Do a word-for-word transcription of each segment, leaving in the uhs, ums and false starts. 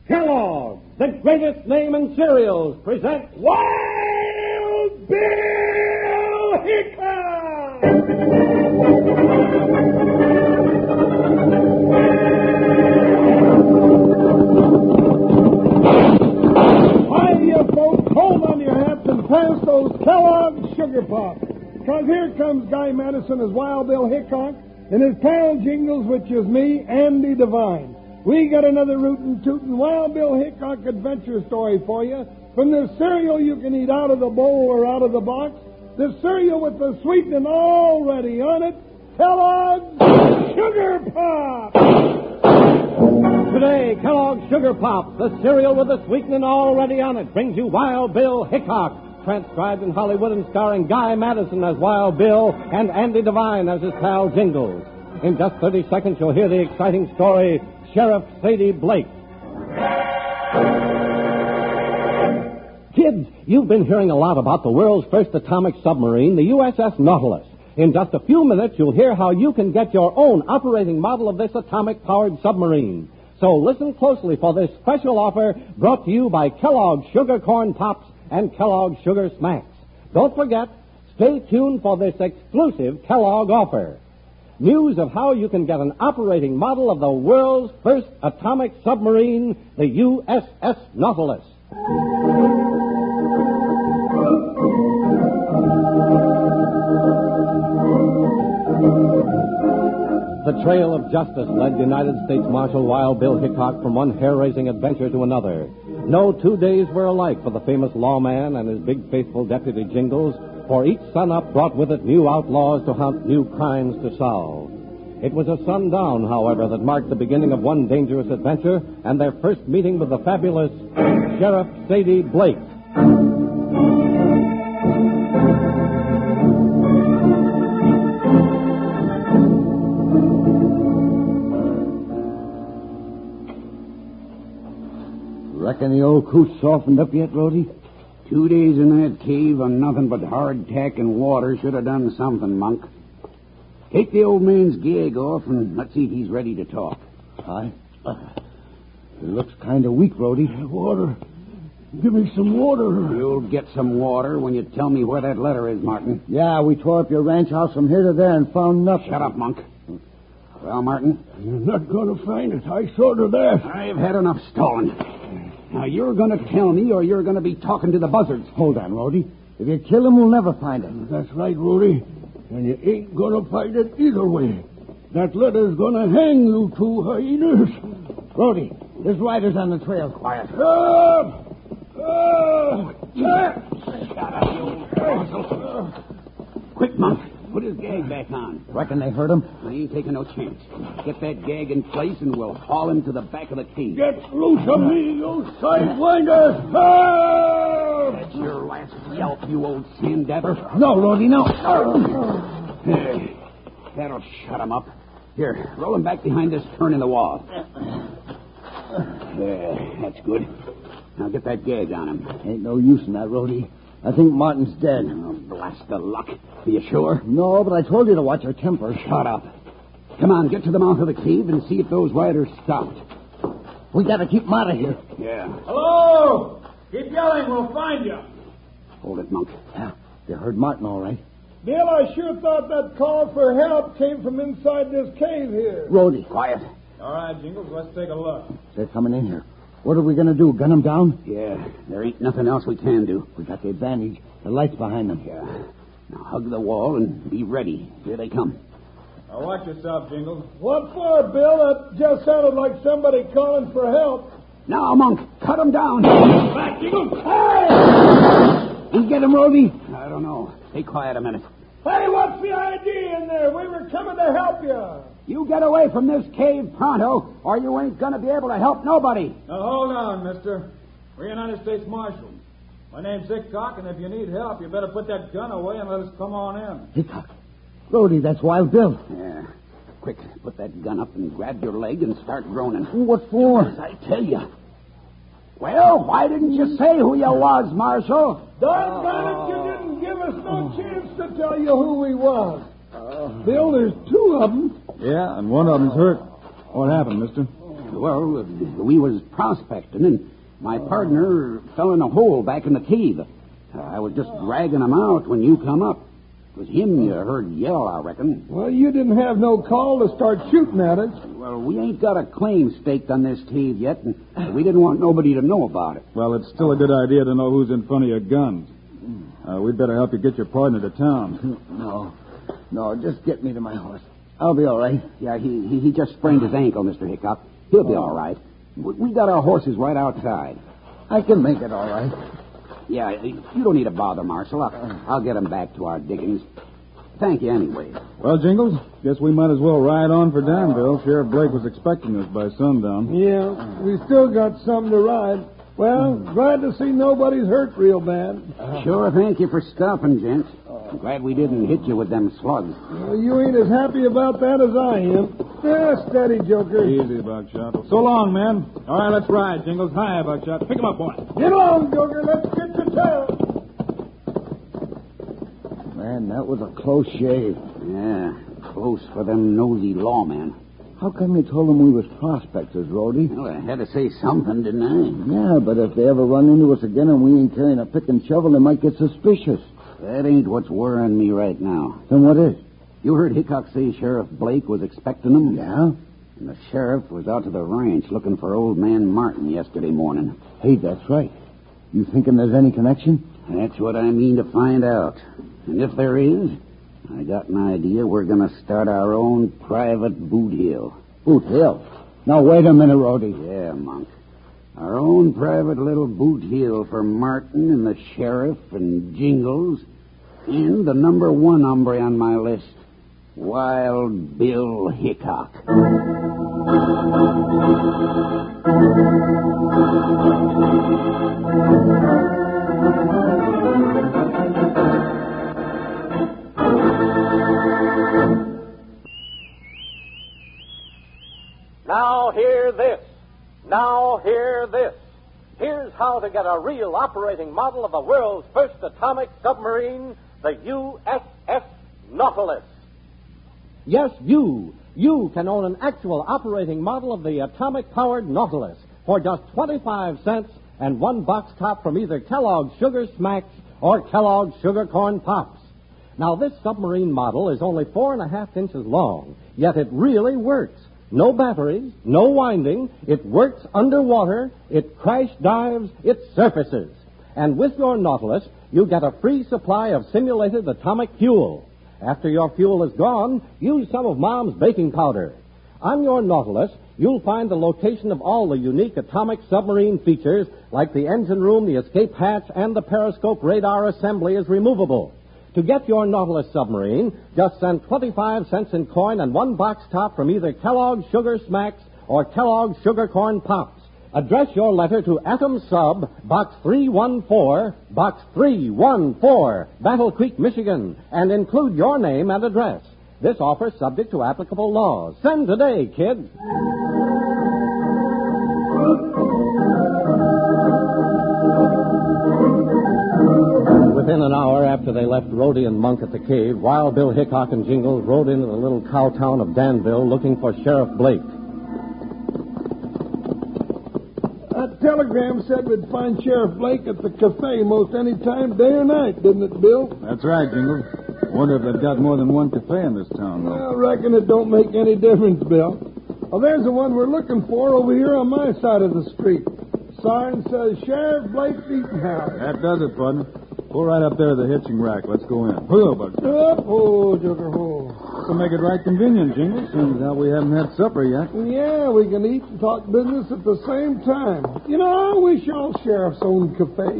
Kellogg, the greatest name in cereals, presents Wild Bill Hickok! Hi, you folks, hold on your hats and pass those Kellogg Sugar Pops. Because here comes Guy Madison as Wild Bill Hickok and his pal Jingles, which is me, Andy Devine. We got another rootin' tootin' Wild Bill Hickok adventure story for you. From the cereal you can eat out of the bowl or out of the box, the cereal with the sweetening already on it, Kellogg's Sugar Pop! Today, Kellogg's Sugar Pop, the cereal with the sweetening already on it, brings you Wild Bill Hickok, transcribed in Hollywood and starring Guy Madison as Wild Bill and Andy Devine as his pal Jingles. In just thirty seconds, you'll hear the exciting story, Sheriff Sadie Blake. Kids, you've been hearing a lot about the world's first atomic submarine, the U S S Nautilus. In just a few minutes, you'll hear how you can get your own operating model of this atomic-powered submarine. So listen closely for this special offer brought to you by Kellogg's Sugar Corn Pops and Kellogg's Sugar Smacks. Don't forget, stay tuned for this exclusive Kellogg offer. News of how you can get an operating model of the world's first atomic submarine, the U S S Nautilus. The trail of justice led United States Marshal Wild Bill Hickok from one hair-raising adventure to another. No two days were alike for the famous lawman and his big faithful deputy Jingles, for each sun-up brought with it new outlaws to hunt, new crimes to solve. It was a sundown, however, that marked the beginning of one dangerous adventure and their first meeting with the fabulous Sheriff Sadie Blake. Reckon the old coot's softened up yet, Rhodey? Two days in that cave on nothing but hardtack and water should have done something, Monk. Take the old man's gag off and let's see if he's ready to talk. Aye. Uh, he looks kind of weak, Rhodey. Water. Give me some water. You'll get some water when you tell me where that letter is, Martin. Yeah, we tore up your ranch house from here to there and found nothing. Shut up, Monk. Well, Martin? You're not going to find it. I saw to that. I've had enough stalling. Now, you're going to tell me or you're going to be talking to the buzzards. Hold on, Rhodey. If you kill him, we'll never find him. That's right, Rhodey. And you ain't going to find it either way. That letter's going to hang you two hyenas. Rhodey, there's riders on the trail. Quiet. Up! Up! Shut up, you old weasel. Quick, Monk. Put his gag back on. Reckon they hurt him? I ain't taking no chance. Get that gag in place and we'll haul him to the back of the cave. Get loose of me, you sidewinders! Help! That's your last yelp, you old sand-dabber. No, Rhodey, no. There. That'll shut him up. Here, roll him back behind this turn in the wall. There, that's good. Now get that gag on him. Ain't no use in that, Rhodey. I think Martin's dead. Oh, blast the luck. Are you sure? No, but I told you to watch your temper. Shut up. Come on, get to the mouth of the cave and see if those riders stopped. We gotta keep him out of here. Yeah. Hello! Keep yelling, we'll find you. Hold it, Monk. Yeah, you heard Martin all right. Bill, I sure thought that call for help came from inside this cave here. Rhodey. Quiet. All right, Jingles, let's take a look. They're coming in here. What are we going to do, gun them down? Yeah, there ain't nothing else we can do. We got the advantage. The light's behind them. Yeah. Now hug the wall and be ready. Here they come. Now watch yourself, Jingles. What for, Bill? That just sounded like somebody calling for help. Now, Monk, cut them down. Back, Jingles! Hey! You get him, Rhodey? I don't know. Stay quiet a minute. Hey, what's the idea in there? We were coming to help you. You get away from this cave pronto, or you ain't going to be able to help nobody. Now, hold on, mister. We're United States Marshals. My name's Hickok, and if you need help, you better put that gun away and let us come on in. Hickok. Rhodey, that's Wild Bill. Yeah. Quick, put that gun up and grab your leg and start groaning. What for? As I tell you. Well, why didn't you say who you was, Marshal? Doggone it, you didn't give us no chance to tell you who we was. Uh, Bill, there's two of them. Yeah, and one of them's hurt. What happened, mister? Well, we was prospecting, and my partner fell in a hole back in the cave. I was just dragging him out when you come up. It was him you heard yell, I reckon. Well, you didn't have no call to start shooting at us. Well, we ain't got a claim staked on this cave yet, and we didn't want nobody to know about it. Well, it's still a good idea to know who's in front of your guns. Uh, we'd better help you get your partner to town. No. No, just get me to my horse. I'll be all right. Yeah, he he, he just sprained his ankle, Mister Hickok. He'll be all right. We, we got our horses right outside. I can make it all right. Yeah, you don't need to bother, Marshal. I'll, I'll get him back to our diggings. Thank you anyway. Well, Jingles, guess we might as well ride on for Danville. Sheriff Blake was expecting us by sundown. Yeah, we still got some to ride. Well, glad to see nobody's hurt real bad. Sure, thank you for stopping, gents. I'm glad we didn't hit you with them slugs. Well, you ain't as happy about that as I am. Yeah, steady, Joker. Easy, Buckshot. So long, man. All right, let's ride, Jingles. Hi, Buckshot. Pick him up, boy. Get along, Joker. Let's get to town. Man, that was a close shave. Yeah, close for them nosy lawmen. How come you told them we was prospectors, Rhodey? Well, I had to say something, didn't I? Yeah, but if they ever run into us again and we ain't carrying a pick and shovel, they might get suspicious. That ain't what's worrying me right now. Then what is? You heard Hickok say Sheriff Blake was expecting him? Yeah? And the sheriff was out to the ranch looking for old man Martin yesterday morning. Hey, that's right. You thinking there's any connection? That's what I mean to find out. And if there is, I got an idea we're going to start our own private boot hill. Boot Hill? Now, wait a minute, Rhodey. Yeah, Monk. Our own private little boot hill for Martin and the sheriff and Jingles and the number one hombre on my list, Wild Bill Hickok. Now hear this. Now hear this. Here's how to get a real operating model of the world's first atomic submarine, the U S S Nautilus. Yes, you. You can own an actual operating model of the atomic-powered Nautilus for just twenty-five cents and one box top from either Kellogg's Sugar Smacks or Kellogg's Sugar Corn Pops. Now, this submarine model is only four and a half inches long, yet it really works. No batteries, no winding. It works underwater. It crash dives. It surfaces. And with your Nautilus, you get a free supply of simulated atomic fuel. After your fuel is gone, use some of Mom's baking powder. On your Nautilus, you'll find the location of all the unique atomic submarine features, like the engine room, the escape hatch, and the periscope radar assembly is removable. To get your Nautilus submarine, just send twenty-five cents in coin and one box top from either Kellogg's Sugar Smacks or Kellogg's Sugar Corn Pops. Address your letter to Atom Sub, Box three one four, Box three one four, Battle Creek, Michigan, and include your name and address. This offer is subject to applicable laws. Send today, kids. Within an hour after they left Rhodey and Monk at the cave, Wild Bill Hickok and Jingles rode into the little cow town of Danville looking for Sheriff Blake. That telegram said we'd find Sheriff Blake at the cafe most any time, day or night, didn't it, Bill? That's right, Jingles. Wonder if they've got more than one cafe in this town, though. I reckon it don't make any difference, Bill. Well, there's the one we're looking for over here on my side of the street. Sign says Sheriff Blake's Eating House. That does it, bud. Go right up there to the hitching rack. Let's go in. Hello, Buck. Up, oh, Joker, oh. To make it right convenient, Jingles. Seems how we haven't had supper yet. Yeah, we can eat and talk business at the same time. You know, I wish all sheriffs owned cafes.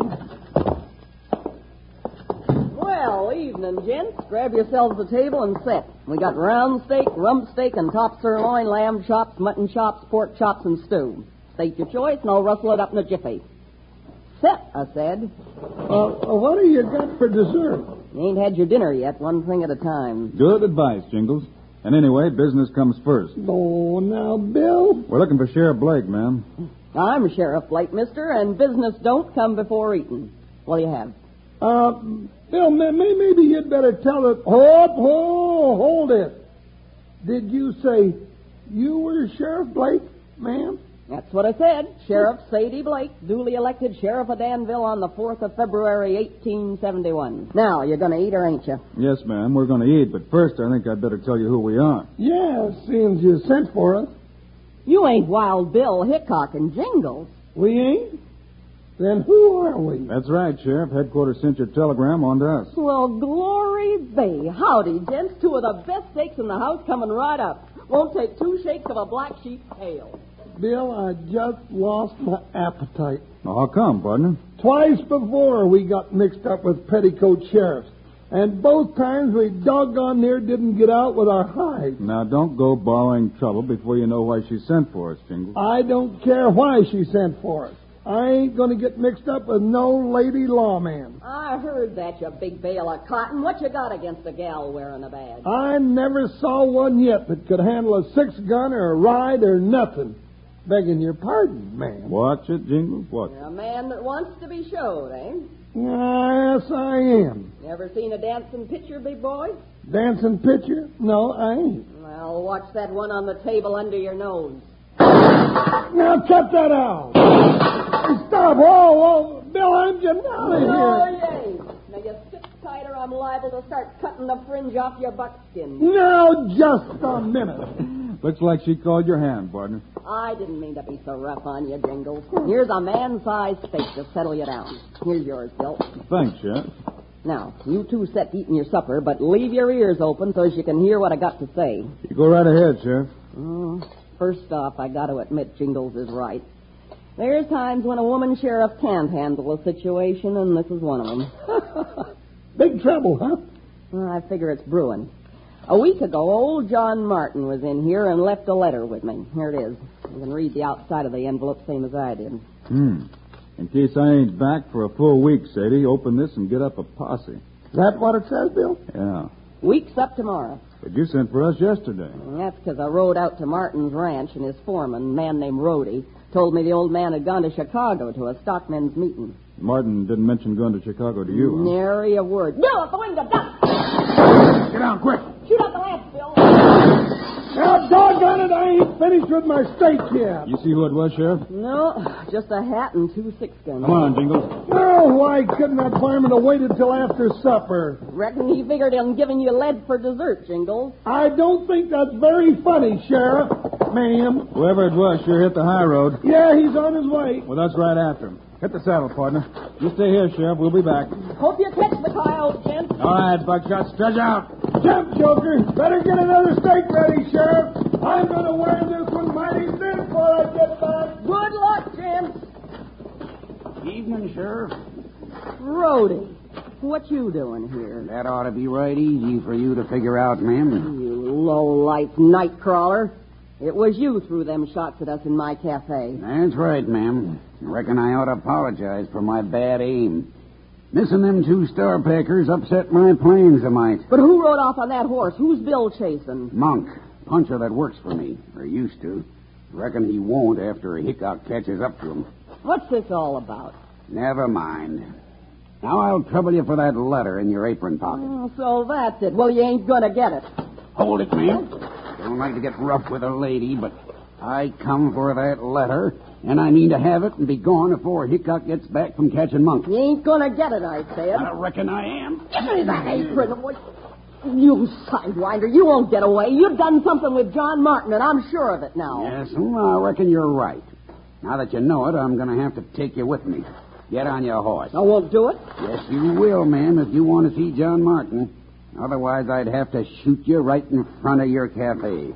Well, evening, gents. Grab yourselves a table and sit. We got round steak, rump steak, and top sirloin, lamb chops, mutton chops, pork chops, and stew. State your choice, and I'll rustle it up in a jiffy. Sit, I said. Uh, what do you got for dessert? You ain't had your dinner yet, one thing at a time. Good advice, Jingles. And anyway, business comes first. Oh, now, Bill. We're looking for Sheriff Blake, ma'am. I'm Sheriff Blake, mister, and business don't come before eating. What do you have? Uh, Bill, maybe you'd better tell it. Hold, hold, hold it. Did you say you were Sheriff Blake? Ma'am? That's what I said. Sheriff Sadie Blake, duly elected Sheriff of Danville on the fourth of February, eighteen seventy-one. Now, you're going to eat or ain't you? Yes, ma'am, we're going to eat, but first I think I'd better tell you who we are. Yeah, seems you sent for us. You ain't Wild Bill Hickok and Jingles. We ain't? Then who are we? That's right, Sheriff. Headquarters sent your telegram on to us. Well, glory be. Howdy, gents. Two of the best steaks in the house coming right up. Won't take two shakes of a black sheep's tail. Bill, I just lost my appetite. Now, how come, partner? Twice before we got mixed up with petticoat sheriffs. And both times we doggone near didn't get out with our hides. Now, don't go borrowing trouble before you know why she sent for us, Jingles. I don't care why she sent for us. I ain't going to get mixed up with no lady lawman. I heard that, you big bale of cotton. What you got against a gal wearing a badge? I never saw one yet that could handle a six-gun or a ride or nothing. Begging your pardon, ma'am. Watch it, Jingles, watch it. You're a man that wants to be showed, eh? Yes, I am. You ever seen a dancing picture, big boy? Dancing picture? No, I ain't. Well, watch that one on the table under your nose. Now, cut that out. Stop. Whoa, whoa. Bill, I'm getting out of No, here. you ain't. Now, you sit tight or I'm liable to start cutting the fringe off your buckskin. Now, just a minute. Looks like she called your hand, partner. I didn't mean to be so rough on you, Jingles. Here's a man-sized steak to settle you down. Here's yours, Bill. Thanks, Sheriff. Now, you two set eating your supper, but leave your ears open so as you can hear what I got to say. You go right ahead, Sheriff. Mm, first off, I got to admit Jingles is right. There's times when a woman sheriff can't handle a situation, and this is one of them. Big trouble, huh? Well, I figure it's brewing. A week ago, old John Martin was in here and left a letter with me. Here it is. You can read the outside of the envelope same as I did. Hmm. In case I ain't back for a full week, Sadie, open this and get up a posse. Is that what it says, Bill? Yeah. Week's up tomorrow. But you sent for us yesterday. And that's because I rode out to Martin's ranch, and his foreman, a man named Rhodey, told me the old man had gone to Chicago to a stockmen's meeting. Martin didn't mention going to Chicago to you, huh? Nary a word. Bill, at the window, duck! Get down, quick! Shoot out the lamp, Bill. Now, doggone it, I ain't finished with my steak yet. You see who it was, Sheriff? No, just a hat and two six-guns. Come on, Jingles. Oh, why couldn't that fireman have waited till after supper? Reckon he figured on giving you lead for dessert, Jingles. I don't think that's very funny, Sheriff. Ma'am. Whoever it was sure hit the high road. Yeah, he's on his way. Well, that's right after him. Hit the saddle, partner. You stay here, Sheriff. We'll be back. Hope you catch the coyote, gent. All right, Buckshot. Stretch out. Jump, Joker. Better get another steak ready, Sheriff. I'm going to wear this one mighty thin before I get back. Good luck, gent. Evening, Sheriff. Rhodey, what you doing here? That ought to be right easy for you to figure out, ma'am. You low-life night crawler. It was you threw them shots at us in my cafe. That's right, ma'am. Reckon I ought to apologize for my bad aim. Missing them two star packers upset my plans a mite. But who rode off on that horse? Who's Bill chasing? Monk, puncher that works for me, or used to. Reckon he won't after Hickok catches up to him. What's this all about? Never mind. Now I'll trouble you for that letter in your apron pocket. Oh, so that's it. Well, you ain't gonna get it. Hold it, ma'am. Don't like to get rough with a lady, but I come for that letter, and I mean to have it and be gone before Hickok gets back from catching Monk. You ain't gonna get it, I said. I reckon I am. Give me that apron. What? You sidewinder, you won't get away. You've done something with John Martin, and I'm sure of it now. Yes, well, I reckon you're right. Now that you know it, I'm going to have to take you with me. Get on your horse. I won't do it. Yes, you will, ma'am, if you want to see John Martin. Otherwise, I'd have to shoot you right in front of your cafe.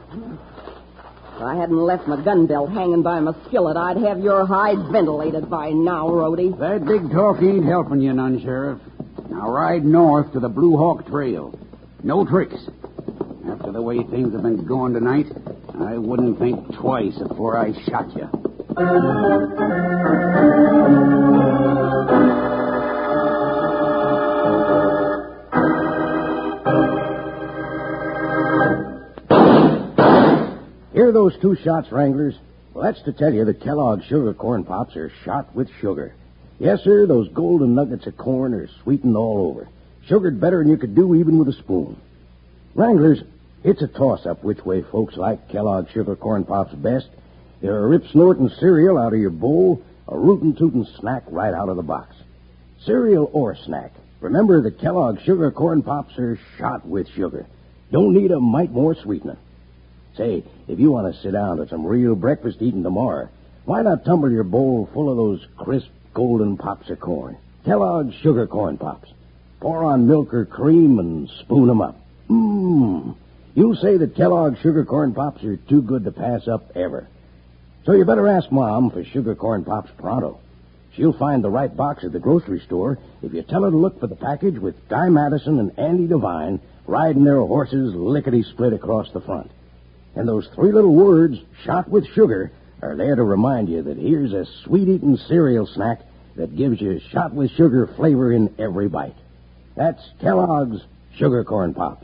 If I hadn't left my gun belt hanging by my skillet, I'd have your hide ventilated by now, Rhodey. That big talk ain't helping you none, Sheriff. Now ride north to the Blue Hawk Trail. No tricks. After the way things have been going tonight, I wouldn't think twice before I shot you. Hear those two shots, Wranglers? Well, that's to tell you that Kellogg's Sugar Corn Pops are shot with sugar. Yes, sir, those golden nuggets of corn are sweetened all over. Sugared better than you could do even with a spoon. Wranglers, it's a toss-up which way folks like Kellogg's Sugar Corn Pops best. They're a rip-snorting cereal out of your bowl, a rootin'-tootin' snack right out of the box. Cereal or snack. Remember, the Kellogg Sugar Corn Pops are shot with sugar. Don't need a mite more sweetener. Say, if you want to sit down to some real breakfast eating tomorrow, why not tumble your bowl full of those crisp, golden pops of corn? Kellogg's Sugar Corn Pops. Pour on milk or cream and spoon 'em up. Mmm. You'll say that Kellogg's Sugar Corn Pops are too good to pass up ever. So you better ask Mom for Sugar Corn Pops pronto. She'll find the right box at the grocery store if you tell her to look for the package with Guy Madison and Andy Devine riding their horses lickety-split across the front. And those three little words, shot with sugar, are there to remind you that here's a sweet-eating cereal snack that gives you shot with sugar flavor in every bite. That's Kellogg's Sugar Corn Pops.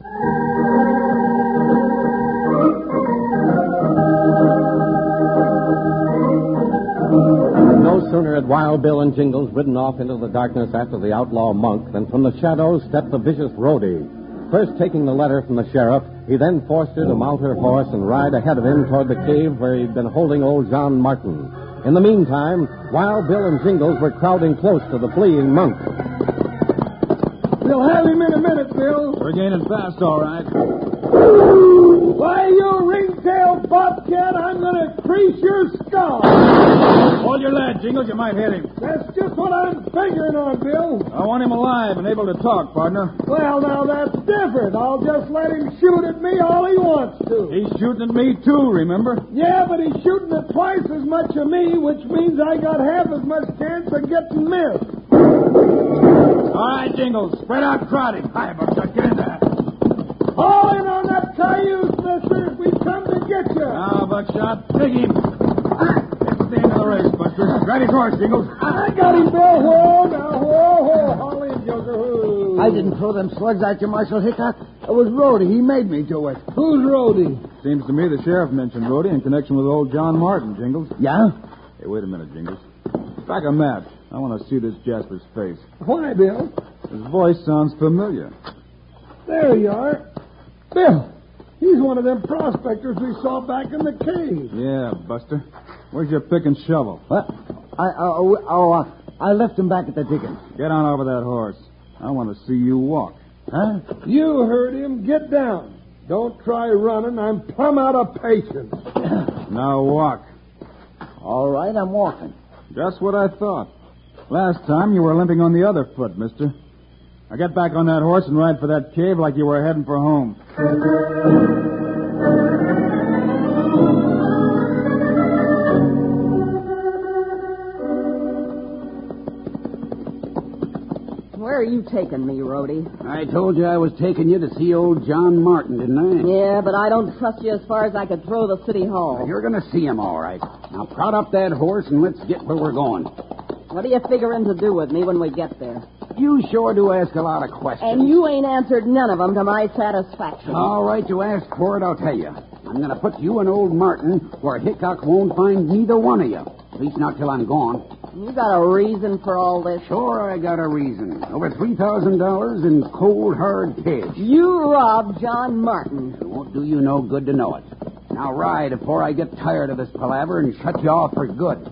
No sooner had Wild Bill and Jingles ridden off into the darkness after the outlaw Monk than from the shadows stepped the vicious Rhodey. First taking the letter from the sheriff, he then forced her to mount her horse and ride ahead of him toward the cave where he'd been holding old John Martin. In the meantime, Wild Bill and Jingles were crowding close to the fleeing Monk. We'll have him in a minute, Bill. We're gaining fast, all right. Why, you ring-tailed bobcat, I'm going to crease your skull. Hold your lad, Jingles. You might hit him. That's just what I'm figuring on, Bill. I want him alive and able to talk, partner. Well, now, that's different. I'll just let him shoot at me all he wants to. He's shooting at me, too, remember? Yeah, but he's shooting at twice as much of me, which means I got half as much chance of getting missed. All right, Jingles. Spread out crowding. Hi, Buckshot. Get in there. Haul in on that cayuse, mister. We come to get you. Now, Buckshot, take him. It's the end of the race, Buster. Grab his horse, Jingles. I got him, Bill. Whoa, now, whoa, whoa. Haul in, Joker. Whoa. I didn't throw them slugs at you, Marshal Hickok. It was Rhodey. He made me do it. Who's Rhodey? Seems to me the sheriff mentioned Rhodey in connection with old John Martin, Jingles. Yeah? Hey, wait a minute, Jingles. Back a match. I want to see this Jasper's face. Why, Bill? His voice sounds familiar. There you are. Bill, he's one of them prospectors we saw back in the cave. Yeah, Buster. Where's your pick and shovel? What? I, uh, oh, oh uh, I left him back at the diggings. Get on over that horse. I want to see you walk. Huh? You heard him. Get down. Don't try running. I'm plumb out of patience. Now walk. All right, I'm walking. Just what I thought. Last time you were limping on the other foot, mister. Now get back on that horse and ride for that cave like you were heading for home. Where are you taking me, Rhodey? I told you I was taking you to see old John Martin, didn't I? Yeah, but I don't trust you as far as I could throw the city hall. You're going to see him, all right. Now, prod up that horse and let's get where we're going. What are you figuring to do with me when we get there? You sure do ask a lot of questions. And you ain't answered none of them to my satisfaction. All right, you asked for it, I'll tell you. I'm going to put you and old Martin where Hickok won't find neither one of you. At least not till I'm gone. You got a reason for all this? Sure, I got a reason. Over three thousand dollars in cold, hard cash. You robbed John Martin. It won't do you no good to know it. Now ride before I get tired of this palaver and shut you off for good.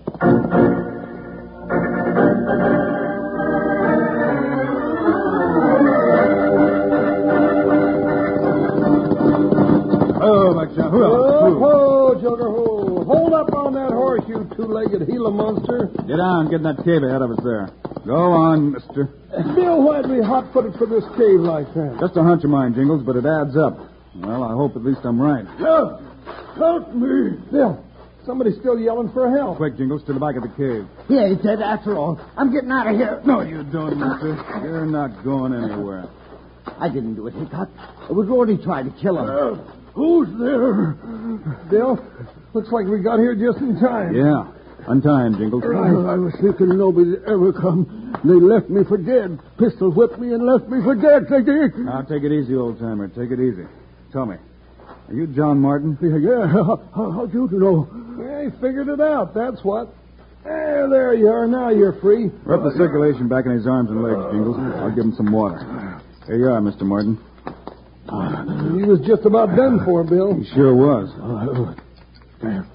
Oh, Buckshot. Oh, ho, Joker, ho. Hold up on that horse, you two-legged Gila monster. Get down. Get in that cave ahead of us there. Go on, mister. Bill, why'd we hot-footed for this cave like that? Just a hunch of mine, Jingles, but it adds up. Well, I hope at least I'm right. Help! Help me! Bill, somebody's still yelling for help. Quick, Jingles, to the back of the cave. Yeah, he's dead after all. I'm getting out of here. No, you don't, mister. You're not going anywhere. I didn't do it, Hickok. It was Rhodey trying to kill him. Uh, who's there? Bill, looks like we got here just in time. Yeah. Untie him, Jingles. I, I was thinking nobody'd ever come. They left me for dead. Pistol whipped me and left me for dead. They did. Now, take it easy, old-timer. Take it easy. Tell me, are you John Martin? Yeah, yeah. How, how'd you know? I figured it out, that's what. There, there you are. Now you're free. Rub the circulation back in his arms and legs, Jingles. I'll give him some water. Here you are, Mister Martin. He was just about done for, Bill. He sure was. Uh,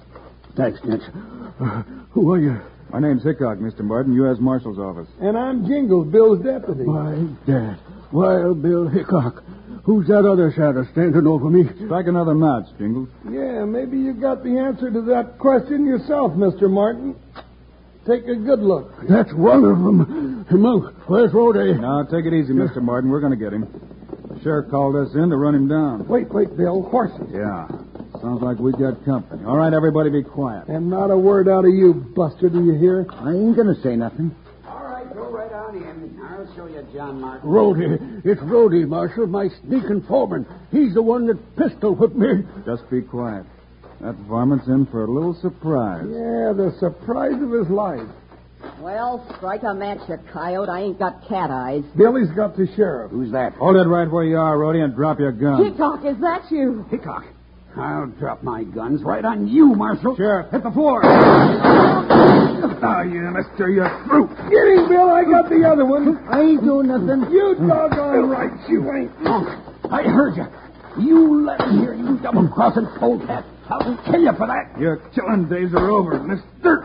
Thanks, Nance. Uh, who are you? My name's Hickok, Mister Martin, U S Marshal's office. And I'm Jingles, Bill's deputy. My dad. Wild Bill Hickok. Who's that other shadow standing over me? Strike another match, Jingles. Yeah, maybe you got the answer to that question yourself, Mister Martin. Take a good look. That's one of them. Hey, Monk, where's Rhodey? Now, take it easy, Mister Martin. We're going to get him. The sheriff called us in to run him down. Wait, wait, Bill. Horses. Yeah. Sounds like we got company. All right, everybody be quiet. And not a word out of you, Buster, do you hear? I ain't going to say nothing. All right, go right on in. I'll show you John Martin. Rhodey. It's Rhodey, Marshal, my sneaking foreman. He's the one that pistol whipped me. Just be quiet. That varmint's in for a little surprise. Yeah, the surprise of his life. Well, strike a match, you coyote. I ain't got cat eyes. Billy's got the sheriff. Who's that? Hold it right where you are, Rhodey, and drop your gun. Hickok, is that you? Hickok. I'll drop my guns right on you, Marshal. Sheriff, hit the floor. Oh, you mister, you're through. Get him, Bill. I got the other one. I ain't doing nothing. You doggone right you ain't. I heard you. You let him hear you double-crossing polecat. I'll kill you for that. Your killing days are over, mister.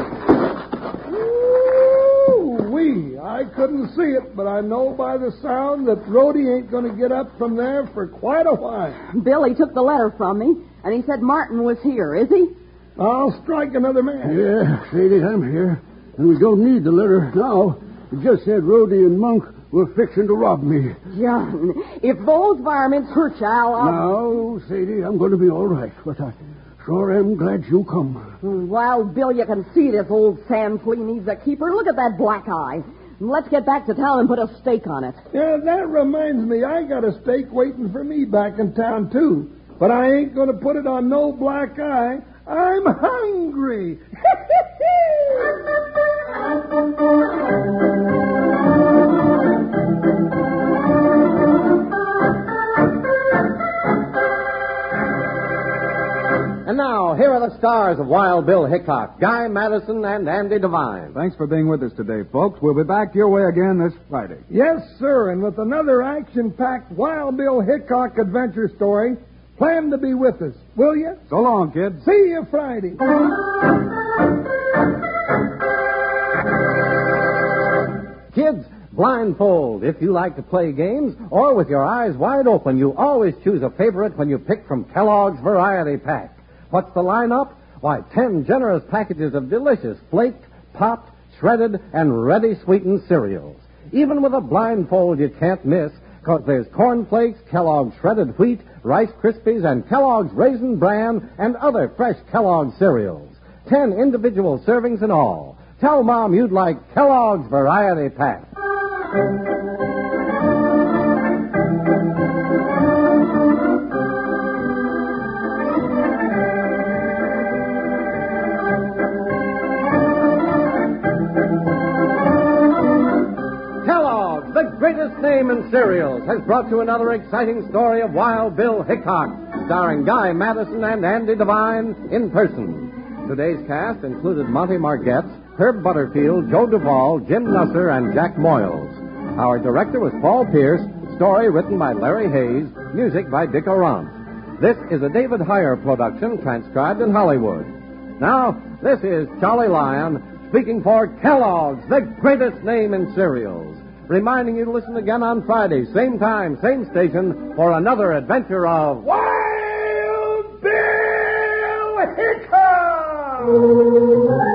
Ooh-wee. I couldn't see it, but I know by the sound that Rhodey ain't going to get up from there for quite a while. Billy took the letter from me, and he said Martin was here, is he? I'll strike another man. Yeah, Sadie, I'm here. And we don't need the letter now. It just said Rhodey and Monk were fixing to rob me. John, if those varmints hurt you, I'll... I'll... Now, Sadie, I'm going to be all right. But I sure am glad you come. Wild Bill, you can see this old sand flea needs a keeper. Look at that black eye. Let's get back to town and put a stake on it. Yeah, that reminds me, I got a stake waiting for me back in town, too. But I ain't going to put it on no black eye. I'm hungry. And now, here are the stars of Wild Bill Hickok, Guy Madison and Andy Devine. Thanks for being with us today, folks. We'll be back your way again this Friday. Yes, sir, and with another action-packed Wild Bill Hickok adventure story, plan to be with us, will you? So long, kids. See you Friday. Kids, blindfold if you like to play games, or with your eyes wide open, you always choose a favorite when you pick from Kellogg's Variety Pack. What's the lineup? Why, ten generous packages of delicious flaked, popped, shredded, and ready-sweetened cereals. Even with a blindfold you can't miss, because there's Corn Flakes, Kellogg's Shredded Wheat, Rice Krispies, and Kellogg's Raisin Bran, and other fresh Kellogg's cereals. Ten individual servings in all. Tell Mom you'd like Kellogg's Variety Pack. Kellogg's, the greatest name in cereals, has brought you another exciting story of Wild Bill Hickok, starring Guy Madison and Andy Devine in person. Today's cast included Monty Margetts, Herb Butterfield, Joe Duvall, Jim Nusser, and Jack Moyles. Our director was Paul Pierce, story written by Larry Hayes, music by Dick Orant. This is a David Heyer production transcribed in Hollywood. Now, this is Charlie Lyon speaking for Kellogg's, the greatest name in cereals, reminding you to listen again on Friday, same time, same station, for another adventure of Wild Bill Hickok!